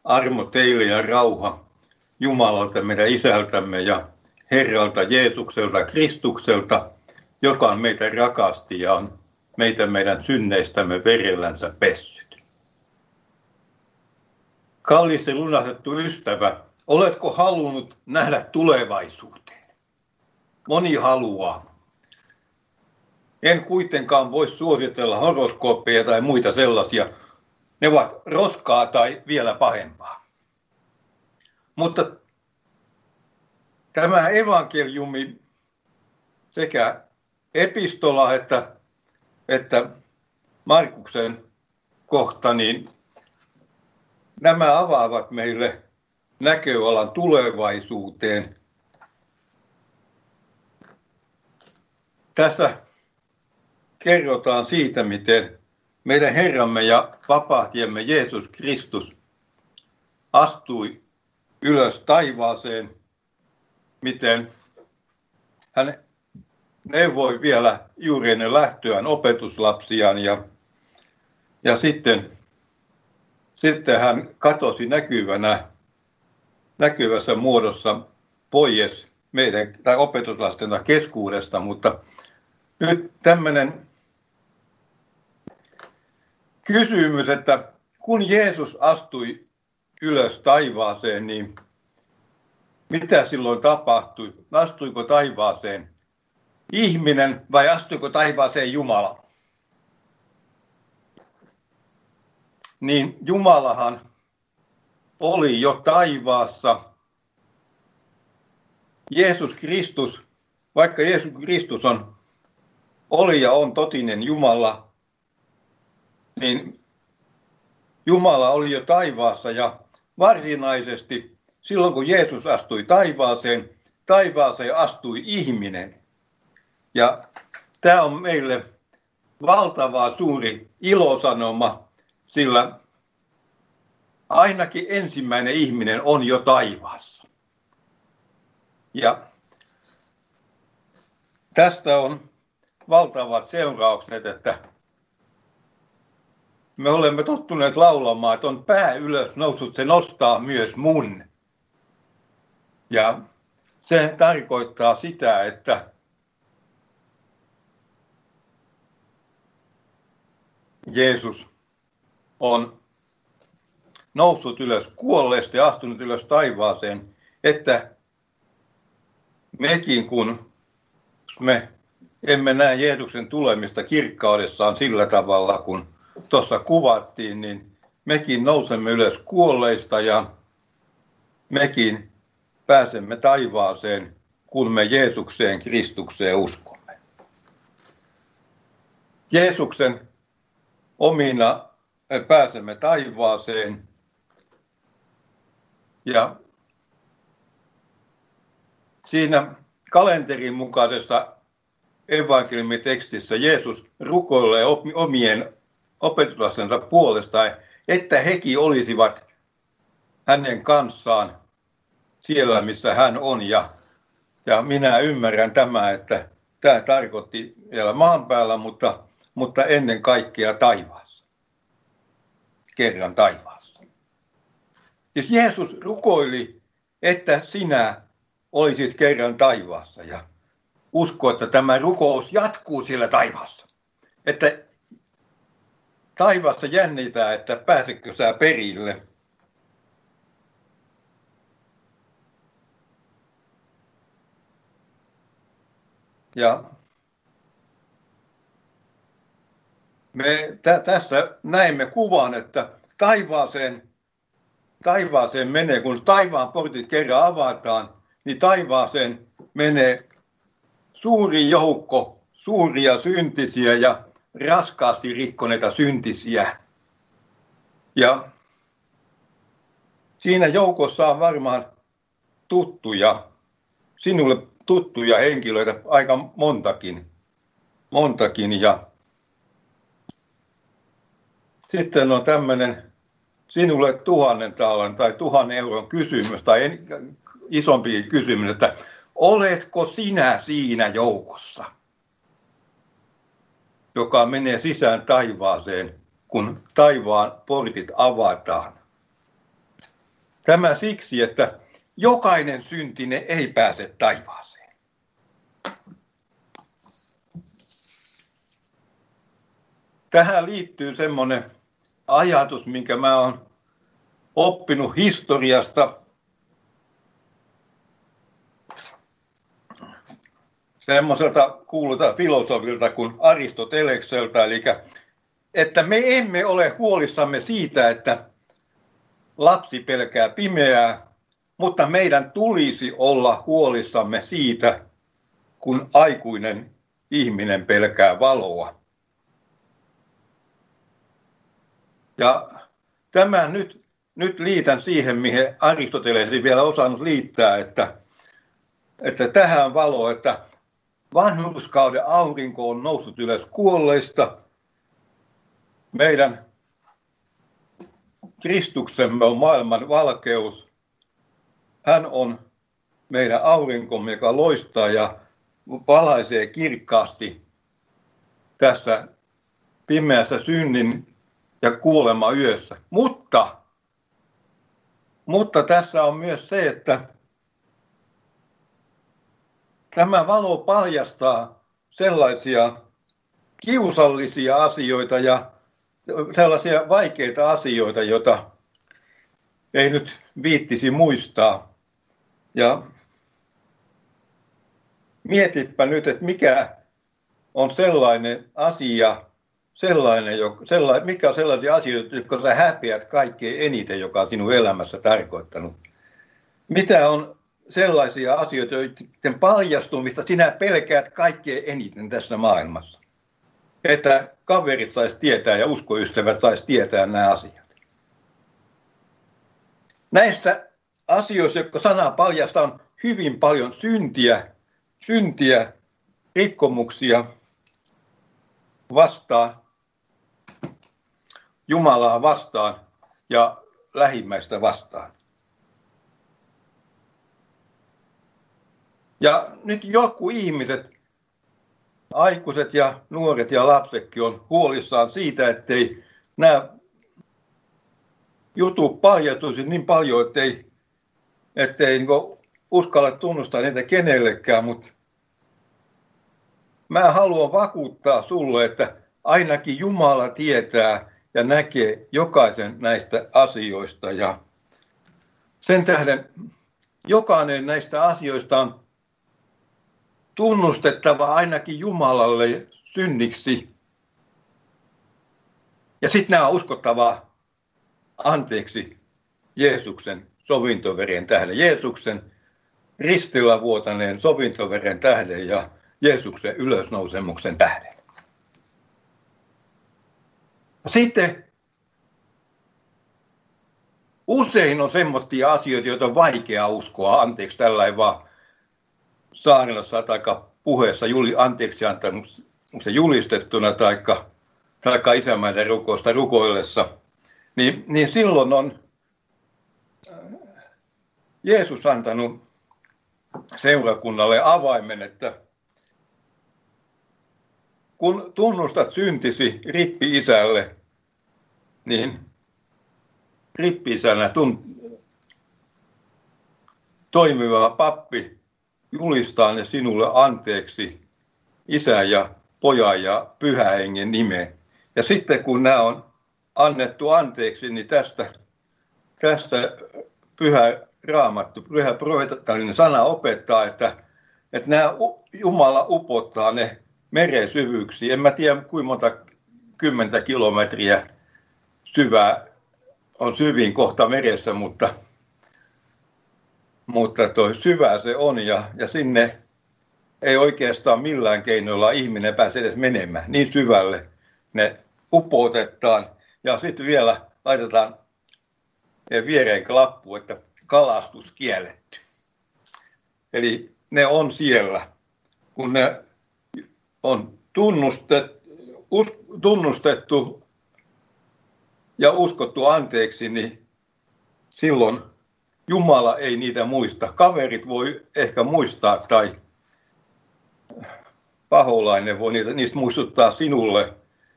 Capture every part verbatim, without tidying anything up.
Armo teille ja rauha Jumalalta meidän Isältämme ja Herralta Jeesukselta Kristukselta, joka on meitä rakasti ja on meitä meidän synneistämme verellänsä pessyt. Kallis ja lunastettu ystävä, oletko halunnut nähdä tulevaisuuteen? Moni haluaa. En kuitenkaan voi suositella horoskooppeja tai muita sellaisia. Ne ovat roskaa tai vielä pahempaa. Mutta tämä evankeliumi sekä epistola että, että Markuksen kohta, niin nämä avaavat meille näköalan tulevaisuuteen. Tässä kerrotaan siitä, miten meidän Herramme ja vapahtiemme Jeesus Kristus astui ylös taivaaseen, miten hän neuvoi vielä juuri ennen lähtöään opetuslapsiaan ja, ja sitten, sitten hän katosi näkyvänä, näkyvässä muodossa pois meidän tai opetuslastena keskuudesta, mutta nyt tämmöinen kysymys, että kun Jeesus astui ylös taivaaseen, niin mitä silloin tapahtui? Astuiko taivaaseen ihminen vai astuiko taivaaseen Jumala? Niin Jumalahan oli jo taivaassa. Jeesus Kristus, vaikka Jeesus Kristus on, oli ja on totinen Jumala, niin Jumala oli jo taivaassa ja varsinaisesti silloin kun Jeesus astui taivaaseen, taivaaseen astui ihminen. Ja tämä on meille valtava suuri ilosanoma, sillä ainakin ensimmäinen ihminen on jo taivaassa. Ja tästä on valtavat seuraukset, että me olemme tottuneet laulamaan, että on pää ylös noussut, se nostaa myös mun. Ja se tarkoittaa sitä, että Jeesus on noussut ylös kuolleesta ja astunut ylös taivaaseen, että mekin kun me emme näe Jeesuksen tulemista kirkkaudessaan sillä tavalla, kun tuossa kuvattiin, niin mekin nousemme ylös kuolleista ja mekin pääsemme taivaaseen, kun me Jeesukseen Kristukseen uskomme. Jeesuksen omina pääsemme taivaaseen ja siinä kalenterin mukaisessa evankeliumitekstissä Jeesus rukoilee omien opetuslastensa puolesta, että hekin olisivat hänen kanssaan siellä, missä hän on. Ja, ja minä ymmärrän tämä, että tämä tarkoitti vielä maan päällä, mutta, mutta ennen kaikkea taivaassa. Kerran taivaassa. Siis Jeesus rukoili, että sinä olisit kerran taivaassa ja usko, että tämä rukous jatkuu siellä taivaassa. Että taivaassa jännitää, että pääsetkö sä perille. Ja me tä- tässä näemme kuvan, että taivaaseen, taivaaseen menee, kun taivaan portit kerran avataan, niin taivaaseen menee suuri joukko suuria syntisiä ja raskaasti rikkoneita syntisiä. Ja siinä joukossa on varmaan tuttuja, sinulle tuttuja henkilöitä, aika montakin. montakin. Ja sitten on tämmöinen sinulle tuhannen taalan tai tuhannen euron kysymys tai isompi kysymys, että oletko sinä siinä joukossa, joka menee sisään taivaaseen, kun taivaan portit avataan. Tämä siksi, että jokainen syntinen ei pääse taivaaseen. Tähän liittyy semmoinen ajatus, minkä mä oon oppinut historiasta. Semmoiselta kuuluta filosofilta kuin Aristotelekselta, eli että me emme ole huolissamme siitä, että lapsi pelkää pimeää, mutta meidän tulisi olla huolissamme siitä, kun aikuinen ihminen pelkää valoa. Ja tämän nyt, nyt liitän siihen, mihin Aristoteles ei vielä osannut liittää, että, että tähän valo, että vanhurskauden aurinko on noussut ylös kuolleista. Meidän Kristuksemme on maailman valkeus. Hän on meidän aurinkomme, joka loistaa ja valaisee kirkkaasti tässä pimeässä synnin ja kuolema yössä. Mutta, mutta tässä on myös se, että tämä valo paljastaa sellaisia kiusallisia asioita ja sellaisia vaikeita asioita, joita ei nyt viittisi muistaa. Ja mietipä nyt, että mikä on sellainen asia, sellainen, sellainen, mikä on sellaisia asioita, jotka sä häpeät kaikkein eniten, joka on sinun elämässä tarkoittanut. Mitä on sellaisia asioita, joiden paljastumista sinä pelkäät kaikkein eniten tässä maailmassa? Että kaverit saisi tietää ja uskoystävät saisi tietää nämä asiat. Näistä asioista, jotka sana paljastaa, on hyvin paljon syntiä, syntiä, rikkomuksia vastaan, Jumalaa vastaan ja lähimmäistä vastaan. Ja nyt joku ihmiset, aikuiset ja nuoret ja lapsetkin on huolissaan siitä, ettei nämä jutut paljastuisi niin paljon, ettei, ettei niin uskalla tunnustaa niitä kenellekään, mutta mä haluan vakuuttaa sulle, että ainakin Jumala tietää ja näkee jokaisen näistä asioista. Ja sen tähden jokainen näistä asioista on tunnustettava ainakin Jumalalle synniksi. Ja sitten nämä on uskottava anteeksi Jeesuksen sovintoveren tähden. Jeesuksen ristillä vuotaneen sovintoveren tähden ja Jeesuksen ylösnousemuksen tähden. Sitten usein on semmoisia asioita, joita on vaikea uskoa. Anteeksi, tällä ei vaan saarnassa tai puheessa juli, anteeksi antanut se julistettuna tai taikka isämäiden rukousta rukoillessa, niin, niin silloin on Jeesus antanut seurakunnalle avaimen, että kun tunnustat syntisi rippi-isälle, niin rippi-isänä tunt- toimiva pappi julistaa ne sinulle anteeksi Isän ja Pojan ja Pyhän Hengen nimeen. Ja sitten kun nämä on annettu anteeksi, niin tästä, tästä Pyhä Raamattu, Pyhä profeetallinen sana opettaa, että, että nämä Jumala upottaa ne meren syvyyksiin. En mä tiedä kuinka monta kymmentä kilometriä syvää on syvin kohta meressä, mutta Mutta toi syvää se on ja, ja sinne ei oikeastaan millään keinoilla ihminen pääse edes menemään. Niin syvälle ne upotetaan ja sitten vielä laitetaan viereen lappu, että kalastus kielletty. Eli ne on siellä, kun ne on tunnustettu, tunnustettu ja uskottu anteeksi, niin silloin Jumala ei niitä muista. Kaverit voi ehkä muistaa tai paholainen voi niitä, niistä muistuttaa sinulle,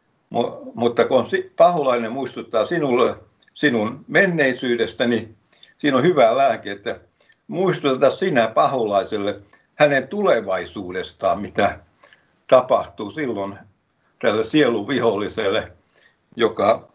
mutta kun paholainen muistuttaa sinulle sinun menneisyydestäni, siinä on hyvä lääke, että muistuta sinä paholaiselle hänen tulevaisuudestaan, mitä tapahtuu silloin tälle sielun viholliselle, joka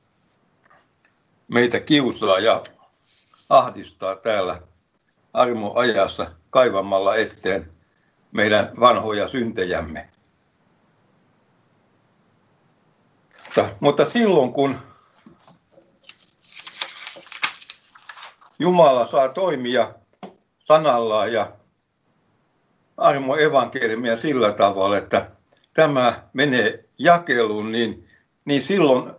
meitä kiusaa ja ahdistaa täällä armon ajassa kaivamalla eteen meidän vanhoja syntejämme. Mutta, mutta silloin kun Jumala saa toimia sanallaan ja armon evankeliumia sillä tavalla, että tämä menee jakeluun, niin, niin silloin,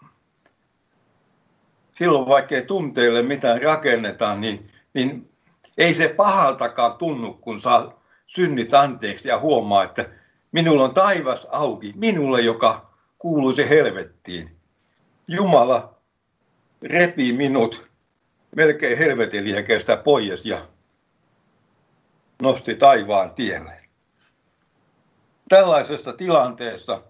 silloin vaikka ei tunteille mitään rakennetaan, niin, niin ei se pahaltakaan tunnu, kun saa synnit anteeksi ja huomaa, että minulla on taivas auki, minulle, joka kuuluisi helvettiin. Jumala repii minut melkein helvetin liekeestä pois ja nosti taivaan tielle. Tällaisessa tilanteessa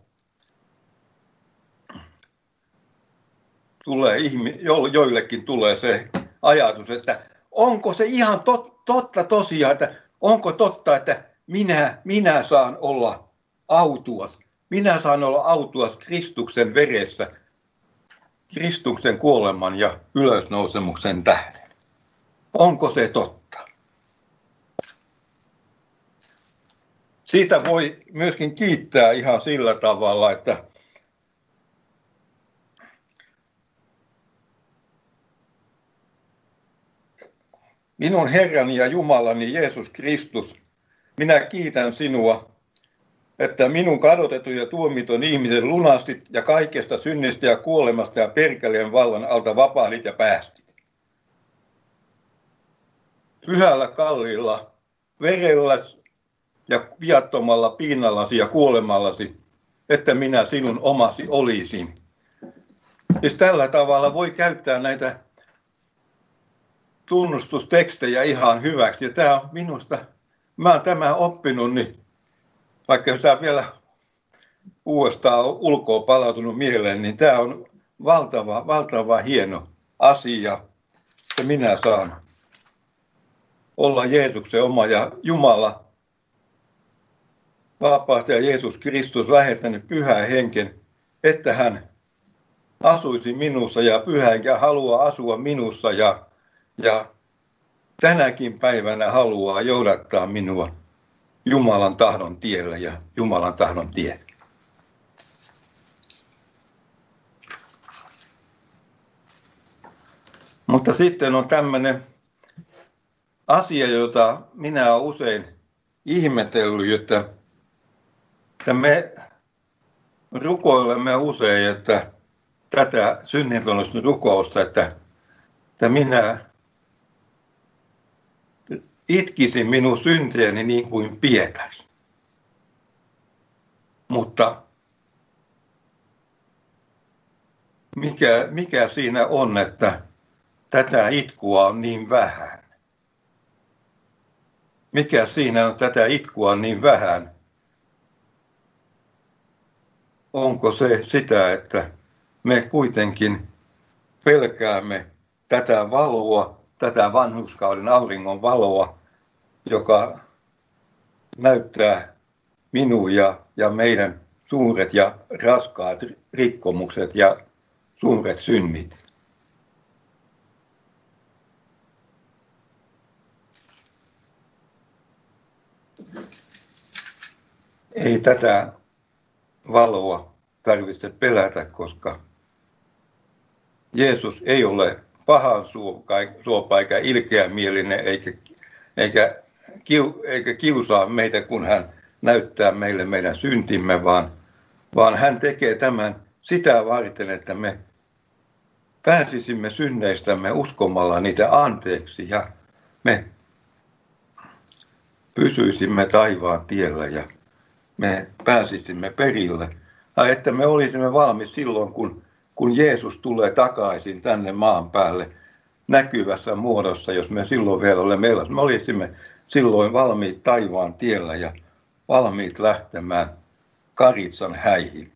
tulee ihmi, joillekin tulee se ajatus, että onko se ihan tot, totta tosiaan, että onko totta, että minä, minä saan olla autuas. Minä saan olla autuas Kristuksen veressä, Kristuksen kuoleman ja ylösnousemuksen tähden. Onko se totta? Siitä voi myöskin kiittää ihan sillä tavalla, että minun Herrani ja Jumalani Jeesus Kristus, minä kiitän sinua, että minun kadotetun ja tuomitun ihmisen lunastit ja kaikesta synnistä ja kuolemasta ja perkeleen vallan alta vapahdit ja päästit. Pyhällä kalliilla verellä ja viattomalla piinallasi ja kuolemallasi, että minä sinun omasi olisin. Siis tällä tavalla voi käyttää näitä tunnustustekstejä ihan hyväksi. Ja tämä on minusta, mä oon tämän oppinut, niin vaikka se on vielä uudestaan ulkoa palautunut mieleen, niin tämä on valtava, valtava hieno asia, että minä saan olla Jeesuksen oma ja Jumala, vapaaehtoja Jeesus Kristus lähettänyt pyhän henken, että hän asuisi minussa ja pyhä henki haluaa asua minussa ja, ja tänäkin päivänä haluaa johdattaa minua Jumalan tahdon tielle ja Jumalan tahdon tielle. Mutta sitten on tämmöinen asia, jota minä olen usein ihmetellyt, että, että me rukoilemme usein, että tätä synnintunnustuksen rukousta, että, että minä itkisin minun syntiäni niin kuin Pietari. Mutta mikä, mikä siinä on, että tätä itkua on niin vähän? Mikä siinä on, tätä itkua on niin vähän? Onko se sitä, että me kuitenkin pelkäämme tätä valoa, tätä vanhurskauden auringon valoa, joka näyttää minun ja, ja meidän suuret ja raskaat rikkomukset ja suuret synnit. Ei tätä valoa tarvitse pelätä, koska Jeesus ei ole pahan suopa eikä ilkeämielinen eikä, eikä, eikä kiusaa meitä, kun hän näyttää meille meidän syntimme, vaan, vaan hän tekee tämän sitä varten, että me pääsisimme synneistämme uskomalla niitä anteeksi ja me pysyisimme taivaan tiellä ja me pääsisimme perille. Tai että me olisimme valmis silloin, kun, kun Jeesus tulee takaisin tänne maan päälle näkyvässä muodossa, jos me silloin vielä olemme elässä. Me olisimme silloin valmiit taivaan tiellä ja valmiit lähtemään Karitsan häihin.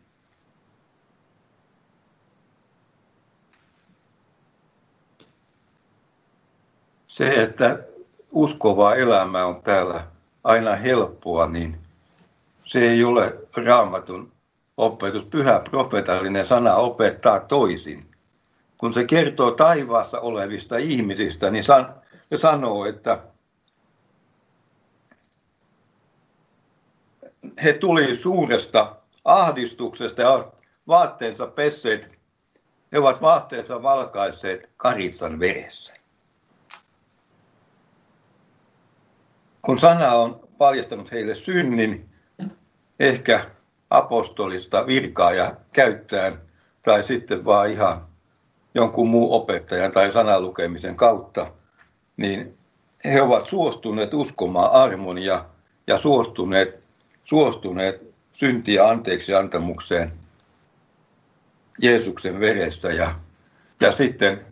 Se, että uskovaa elämä on täällä aina helppoa, niin se ei ole Raamatun opetus. Pyhä profeetallinen sana opettaa toisin. Kun se kertoo taivaassa olevista ihmisistä, niin se sanoo, että he tuli suuresta ahdistuksesta ja vaatteensa pesseet, he ovat vaatteensa valkaisseet karitsan veressä. Kun sana on paljastanut heille synnin, ehkä apostolista virkaa ja käyttäen, tai sitten vaan ihan jonkun muun opettajan tai sanalukemisen kautta, niin he ovat suostuneet uskomaan armon ja, ja suostuneet, suostuneet syntiä anteeksi antamukseen Jeesuksen veressä. Ja, ja sitten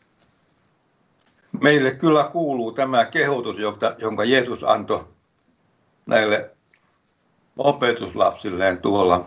meille kyllä kuuluu tämä kehotus, jonka Jeesus antoi näille opetuslapsilleen tuolla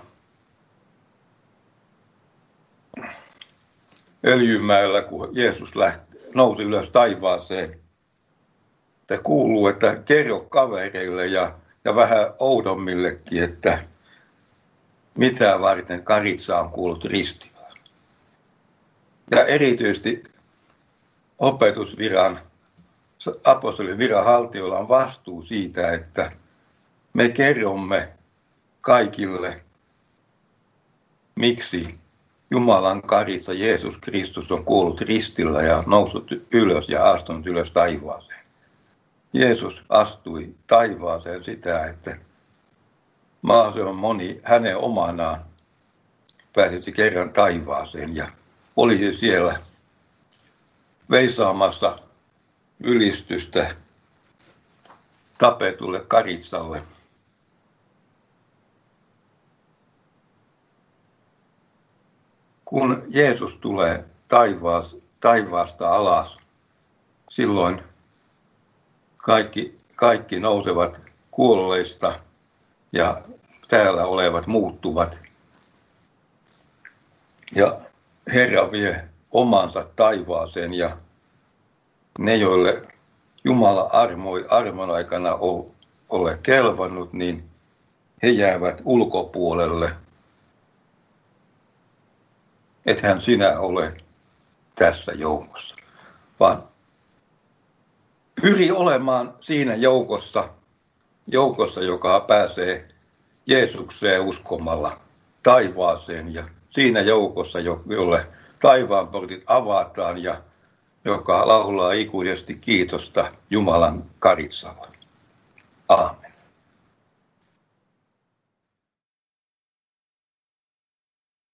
Öljymäellä, kun Jeesus lähti, nousi ylös taivaaseen. Että kuuluu, että kerro kavereille ja, ja vähän oudommillekin, että mitä varten karitsa on kuullut ristillä. Ja erityisesti opetusviran, apostolin viran haltijoilla on vastuu siitä, että me kerromme kaikille, miksi Jumalan karitsa Jeesus Kristus on kuollut ristillä ja noussut ylös ja astunut ylös taivaaseen. Jeesus astui taivaaseen sitä, että mahdollisimman moni hänen omanaan pääsisi kerran taivaaseen ja olisi siellä veisaamassa ylistystä tapetulle karitsalle. Kun Jeesus tulee taivaas, taivaasta alas, silloin kaikki, kaikki nousevat kuolleista ja täällä olevat muuttuvat. Ja Herra vie omansa taivaaseen ja ne, joille Jumala armoi armon aikana ole kelvannut, niin he jäävät ulkopuolelle. Ethän sinä ole tässä joukossa, vaan pyri olemaan siinä joukossa, joukossa, joka pääsee Jeesukseen uskomalla taivaaseen ja siinä joukossa, jolle taivaan portit avataan ja joka laulaa ikuisesti kiitosta Jumalan karitsalle. Aamen.